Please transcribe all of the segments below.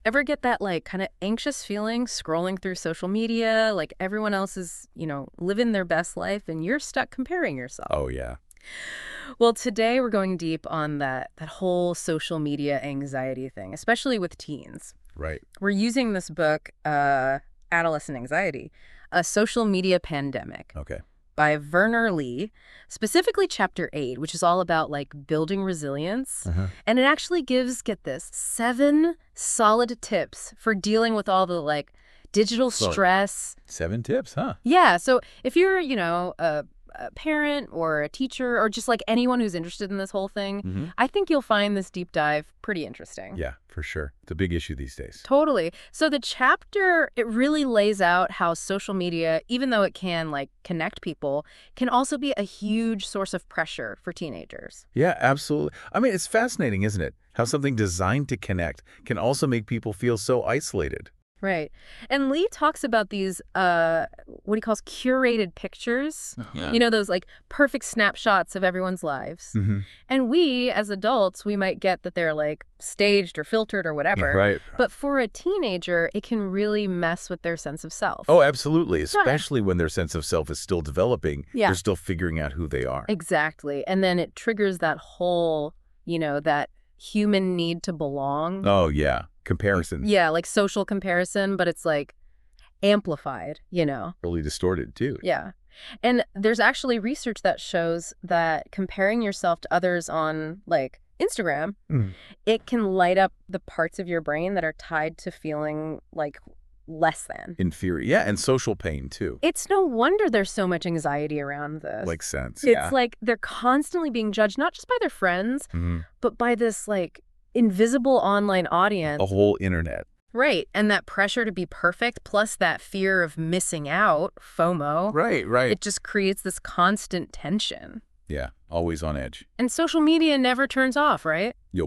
Ever get that, like, kind of anxious feeling scrolling through social media, like everyone else is, living their best life and you're stuck comparing yourself? Oh, yeah. Well, today we're going deep on that whole social media anxiety thing, especially with teens. Right. We're using this book, Adolescent Anxiety, A Social Media Pandemic Okay. by Werner Lee, specifically chapter 8, which is all about like building resilience. Uh-huh. And it actually gives, get this, 7 solid tips for dealing with all the like digital Well, stress. 7 tips, huh? Yeah, so if you're, a parent or a teacher or just like anyone who's interested in this whole thing, Mm-hmm. I think you'll find this deep dive pretty interesting. Yeah, for sure. It's a big issue these days. Totally. So the chapter, it really lays out how social media, even though it can like connect people, can also be a huge source of pressure for teenagers. Yeah, absolutely. I mean, it's fascinating, isn't it? How something designed to connect can also make people feel so isolated. Right. And Lee talks about these, what he calls curated pictures. Yeah. Those like perfect snapshots of everyone's lives. Mm-hmm. And we, as adults, we might get that they're like staged or filtered or whatever. Right. But for a teenager, it can really mess with their sense of self. Oh, absolutely. Especially when their sense of self is still developing. Yeah. They're still figuring out who they are. Exactly. And then it triggers that whole, that human need to belong. Oh, yeah. Comparison. Yeah, like social comparison, but it's like amplified. Really distorted, too. Yeah. And there's actually research that shows that comparing yourself to others on like Instagram, it can light up the parts of your brain that are tied to feeling like less than. Inferior. Yeah, and social pain, too. It's no wonder there's so much anxiety around this. Makes sense. It's like they're constantly being judged, not just by their friends, but by this like invisible online audience. A whole internet. Right. And that pressure to be perfect, plus that fear of missing out, FOMO. Right. It just creates this constant tension. Yeah, always on edge. And social media never turns off, right? Yup.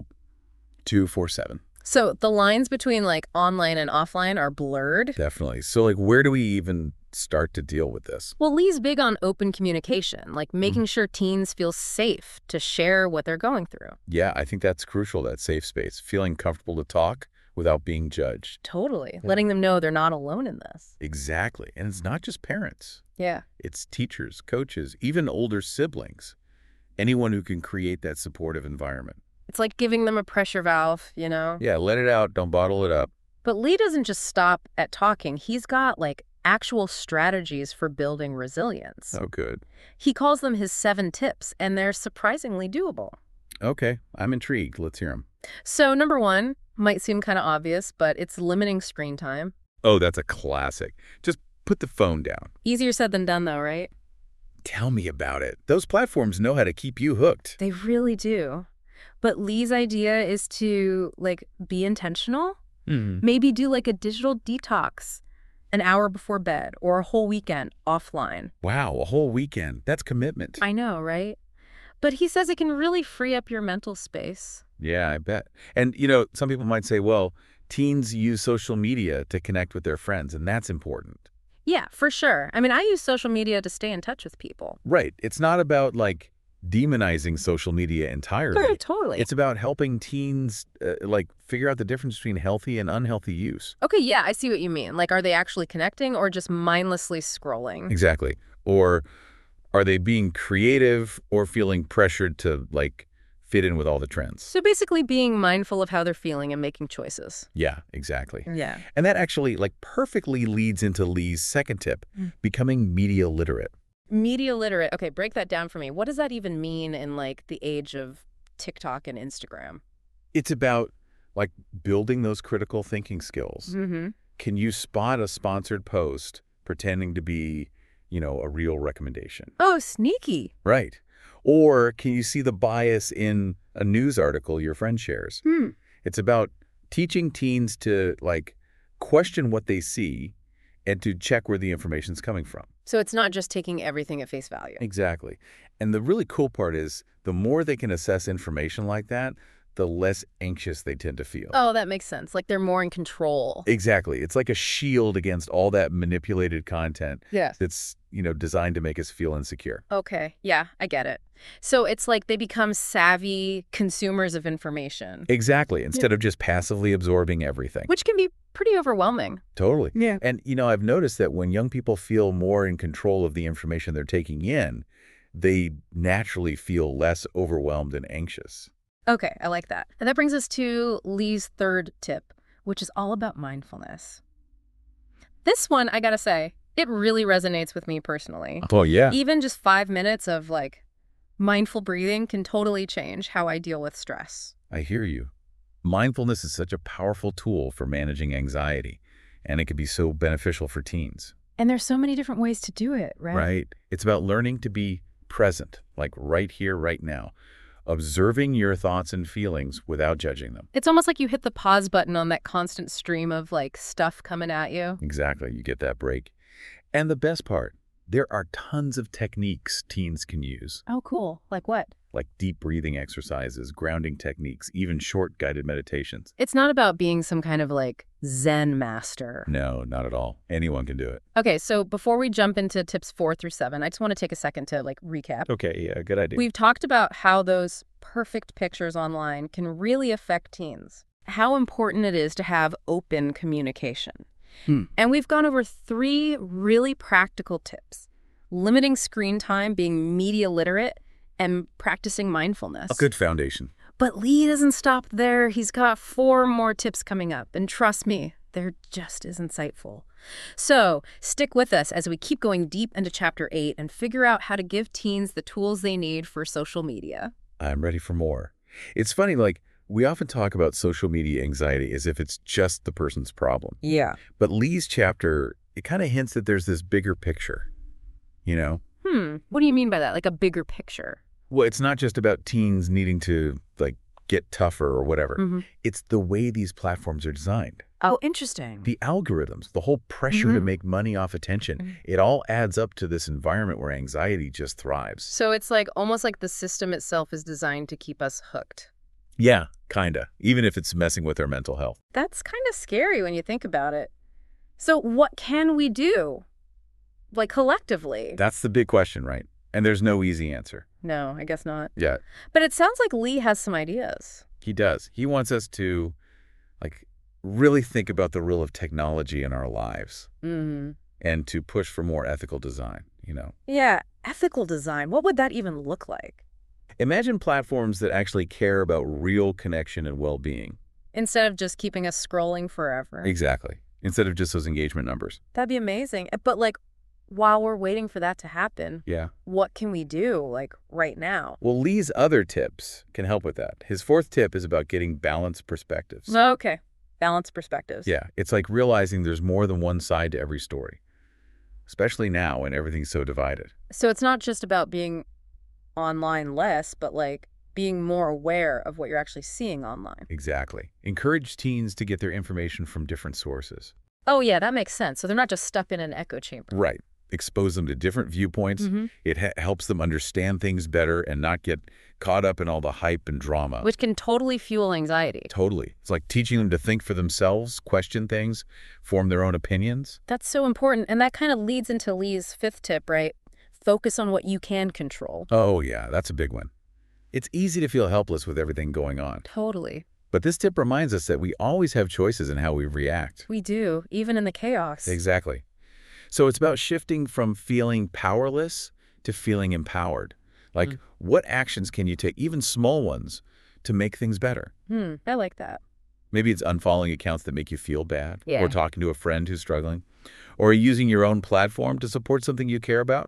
247. So the lines between like online and offline are blurred. Definitely. So, where do we even start to deal with this? Well, Lee's big on open communication, like making sure teens feel safe to share what they're going through. Yeah, I think that's crucial, that safe space. Feeling comfortable to talk without being judged. Totally. Yeah. Letting them know they're not alone in this. Exactly. And it's not just parents. Yeah. It's teachers, coaches, even older siblings. Anyone who can create that supportive environment. It's like giving them a pressure valve, Yeah, let it out. Don't bottle it up. But Lee doesn't just stop at talking. He's got like actual strategies for building resilience. Oh, good. He calls them his 7 tips, and they're surprisingly doable. Okay, I'm intrigued. Let's hear them. So number 1 might seem kind of obvious, but it's limiting screen time. Oh, that's a classic. Just put the phone down. Easier said than done, though, right? Tell me about it. Those platforms know how to keep you hooked. They really do. But Lee's idea is to, like, be intentional. Maybe do, like, a digital detox an hour before bed or a whole weekend offline. Wow, a whole weekend. That's commitment. I know, right? But he says it can really free up your mental space. Yeah, I bet. And, some people might say, well, teens use social media to connect with their friends, and that's important. Yeah, for sure. I mean, I use social media to stay in touch with people. Right. It's not about, demonizing social media entirely. Totally. It's about helping teens, figure out the difference between healthy and unhealthy use. Okay, yeah, I see what you mean. Like, are they actually connecting or just mindlessly scrolling? Exactly. Or are they being creative or feeling pressured to, fit in with all the trends? So basically being mindful of how they're feeling and making choices. Yeah, exactly. Yeah. And that actually, perfectly leads into Lee's second tip, becoming media literate. Media literate. Okay, break that down for me. What does that even mean in, the age of TikTok and Instagram? It's about, building those critical thinking skills. Can you spot a sponsored post pretending to be, a real recommendation? Oh, sneaky. Right. Or can you see the bias in a news article your friend shares? It's about teaching teens to, question what they see and to check where the information's coming from. So it's not just taking everything at face value. Exactly. And the really cool part is the more they can assess information like that, the less anxious they tend to feel. Oh, that makes sense. Like they're more in control. Exactly. It's like a shield against all that manipulated content Yeah. that's, designed to make us feel insecure. Okay. Yeah, I get it. So it's like they become savvy consumers of information. Exactly. Instead of just passively absorbing everything. Which can be pretty overwhelming. Totally. Yeah. And, I've noticed that when young people feel more in control of the information they're taking in, they naturally feel less overwhelmed and anxious. Okay, I like that. And that brings us to Lee's third tip, which is all about mindfulness. This one, I gotta say, it really resonates with me personally. Oh, yeah. Even just 5 minutes of mindful breathing can totally change how I deal with stress. I hear you. Mindfulness is such a powerful tool for managing anxiety, and it can be so beneficial for teens. And there's so many different ways to do it, right? Right. It's about learning to be present, like right here, right now. Observing your thoughts and feelings without judging them. It's almost like you hit the pause button on that constant stream of stuff coming at you. Exactly. You get that break. And the best part, there are tons of techniques teens can use. Oh, cool. Like what? Like deep breathing exercises, grounding techniques, even short guided meditations. It's not about being some kind of Zen master. No, not at all. Anyone can do it. Okay, so before we jump into tips 4 through 7, I just want to take a second to recap. Okay, yeah, good idea. We've talked about how those perfect pictures online can really affect teens, how important it is to have open communication. And we've gone over 3 really practical tips: limiting screen time, being media literate, and practicing mindfulness. A good foundation. But Lee doesn't stop there. He's got 4 more tips coming up, and trust me, they're just as insightful. So stick with us as we keep going deep into Chapter 8 and figure out how to give teens the tools they need for social media. I'm ready for more. It's funny, we often talk about social media anxiety as if it's just the person's problem. Yeah. But Lee's chapter, it kind of hints that there's this bigger picture, What do you mean by that? Like a bigger picture? Well, it's not just about teens needing to, get tougher or whatever. Mm-hmm. It's the way these platforms are designed. Oh, interesting. The algorithms, the whole pressure to make money off attention, it all adds up to this environment where anxiety just thrives. So it's almost like the system itself is designed to keep us hooked. Yeah, kinda. Even if it's messing with our mental health. That's kind of scary when you think about it. So what can we do? Collectively? That's the big question, right? And there's no easy answer. No, I guess not. Yeah. But it sounds like Lee has some ideas. He does. He wants us to, really think about the role of technology in our lives. Mm-hmm. And to push for more ethical design, Yeah, ethical design. What would that even look like? Imagine platforms that actually care about real connection and well-being. Instead of just keeping us scrolling forever. Exactly. Instead of just those engagement numbers. That'd be amazing. But while we're waiting for that to happen, Yeah. what can we do right now? Well, Lee's other tips can help with that. His 4th tip is about getting balanced perspectives. Okay. Balanced perspectives. Yeah. It's like realizing there's more than one side to every story, especially now when everything's so divided. So it's not just about being online less, but being more aware of what you're actually seeing online. Exactly. Encourage teens to get their information from different sources. Oh, yeah, that makes sense. So they're not just stuck in an echo chamber. Right. Expose them to different viewpoints. Mm-hmm. It helps them understand things better and not get caught up in all the hype and drama. Which can totally fuel anxiety. Totally. It's like teaching them to think for themselves, question things, form their own opinions. That's so important. And that kind of leads into Lee's 5th tip, right? Focus on what you can control. Oh, yeah, that's a big one. It's easy to feel helpless with everything going on. Totally. But this tip reminds us that we always have choices in how we react. We do, even in the chaos. Exactly. So it's about shifting from feeling powerless to feeling empowered. What actions can you take, even small ones, to make things better? I like that. Maybe it's unfollowing accounts that make you feel bad, Yeah. or talking to a friend who's struggling, or using your own platform to support something you care about.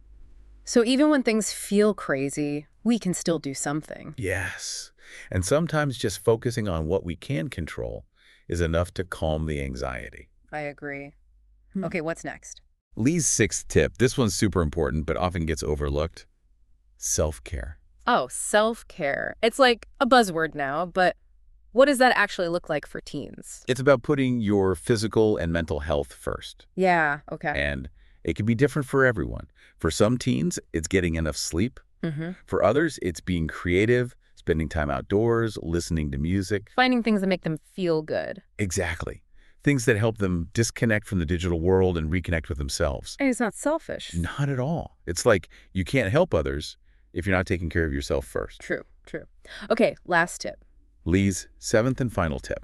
So even when things feel crazy, we can still do something. Yes. And sometimes just focusing on what we can control is enough to calm the anxiety. I agree. Okay, what's next? Lee's 6th tip, this one's super important but often gets overlooked. Self-care. Oh, self-care. It's like a buzzword now, but what does that actually look like for teens? It's about putting your physical and mental health first. Yeah, okay. And it can be different for everyone. For some teens, it's getting enough sleep. Mm-hmm. For others, it's being creative, spending time outdoors, listening to music. Finding things that make them feel good. Exactly. Things that help them disconnect from the digital world and reconnect with themselves. And it's not selfish. Not at all. It's like you can't help others if you're not taking care of yourself first. True, true. Okay, last tip. Lee's seventh and final tip.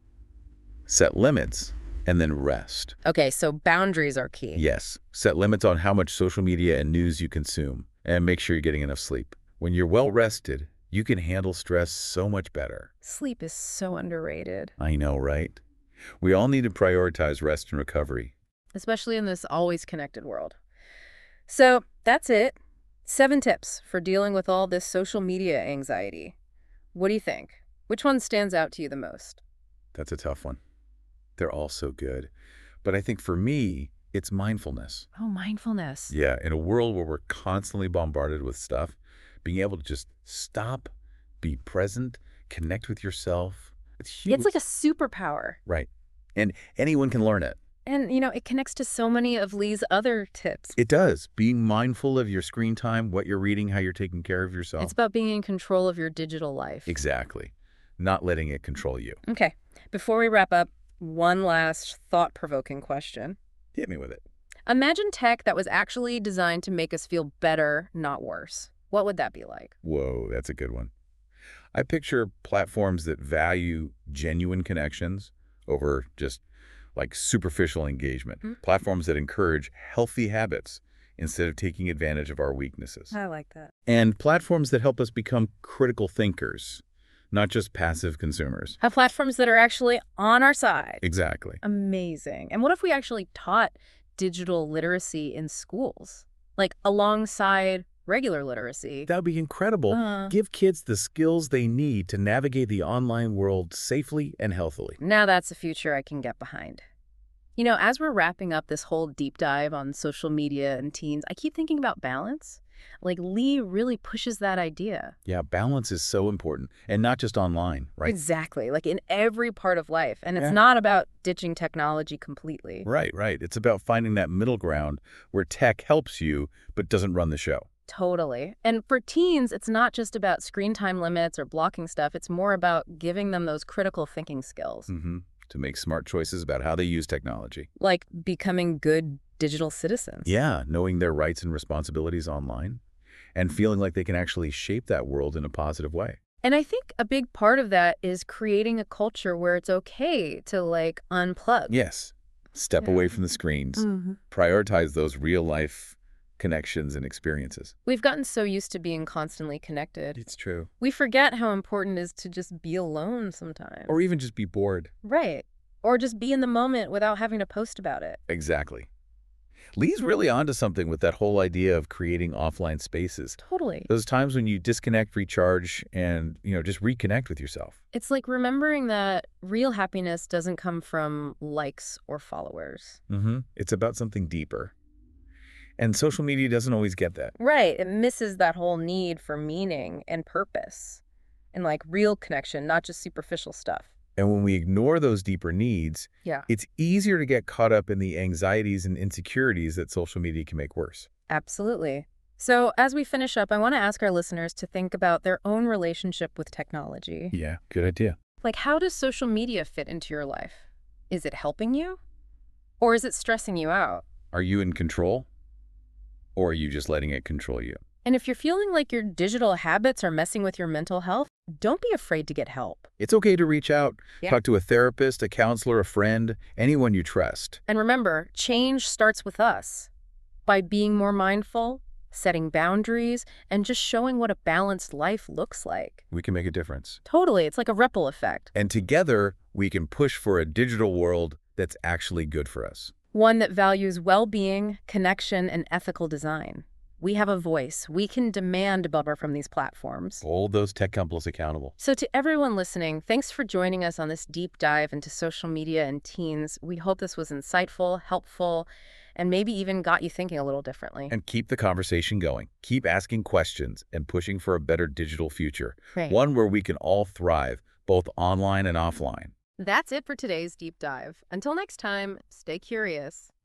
Set limits and then rest. Okay, so boundaries are key. Yes. Set limits on how much social media and news you consume, and make sure you're getting enough sleep. When you're well rested, you can handle stress so much better. Sleep is so underrated. I know, right? We all need to prioritize rest and recovery. Especially in this always connected world. So that's it. 7 tips for dealing with all this social media anxiety. What do you think? Which one stands out to you the most? That's a tough one. They're all so good. But I think for me, it's mindfulness. Oh, mindfulness. Yeah, in a world where we're constantly bombarded with stuff, being able to just stop, be present, connect with yourself, it's huge. It's like a superpower. Right. And anyone can learn it. And, it connects to so many of Lee's other tips. It does. Being mindful of your screen time, what you're reading, how you're taking care of yourself. It's about being in control of your digital life. Exactly. Not letting it control you. Okay. Before we wrap up, one last thought-provoking question. Hit me with it. Imagine tech that was actually designed to make us feel better, not worse. What would that be like? Whoa, that's a good one. I picture platforms that value genuine connections over just like superficial engagement. Platforms that encourage healthy habits instead of taking advantage of our weaknesses. I like that. And platforms that help us become critical thinkers, not just passive consumers. Have platforms that are actually on our side. Exactly. Amazing. And what if we actually taught digital literacy in schools? Like alongside regular literacy. That would be incredible. Give kids the skills they need to navigate the online world safely and healthily. Now that's a future I can get behind. As we're wrapping up this whole deep dive on social media and teens, I keep thinking about balance. Like Lee really pushes that idea. Yeah, balance is so important. And not just online, right? Exactly. Like in every part of life. And it's not about ditching technology completely. Right, right. It's about finding that middle ground where tech helps you but doesn't run the show. Totally. And for teens, it's not just about screen time limits or blocking stuff. It's more about giving them those critical thinking skills. To make smart choices about how they use technology. Like becoming good digital citizens. Yeah, knowing their rights and responsibilities online and feeling like they can actually shape that world in a positive way. And I think a big part of that is creating a culture where it's okay to unplug. Yes. Step away from the screens. Prioritize those real-life connections and experiences. We've gotten so used to being constantly connected. It's true. We forget how important it is to just be alone sometimes. Or even just be bored. Right. Or just be in the moment without having to post about it. Exactly. Lee's really onto something with that whole idea of creating offline spaces. Totally. Those times when you disconnect, recharge, and, just reconnect with yourself. It's like remembering that real happiness doesn't come from likes or followers. It's about something deeper. And social media doesn't always get that. Right. It misses that whole need for meaning and purpose and real connection, not just superficial stuff. And when we ignore those deeper needs, Yeah. it's easier to get caught up in the anxieties and insecurities that social media can make worse. Absolutely. So as we finish up, I want to ask our listeners to think about their own relationship with technology. Yeah, good idea. How does social media fit into your life? Is it helping you? Or is it stressing you out? Are you in control? Or are you just letting it control you? And if you're feeling like your digital habits are messing with your mental health, don't be afraid to get help. It's okay to reach out. Yeah. Talk to a therapist, a counselor, a friend, anyone you trust. And remember, change starts with us. By being more mindful, setting boundaries, and just showing what a balanced life looks like. We can make a difference. Totally. It's like a ripple effect. And together, we can push for a digital world that's actually good for us. One that values well-being, connection, and ethical design. We have a voice. We can demand better from these platforms. Hold those tech companies accountable. So to everyone listening, thanks for joining us on this deep dive into social media and teens. We hope this was insightful, helpful, and maybe even got you thinking a little differently. And keep the conversation going. Keep asking questions and pushing for a better digital future. Right. One where we can all thrive, both online and offline. That's it for today's deep dive. Until next time, stay curious.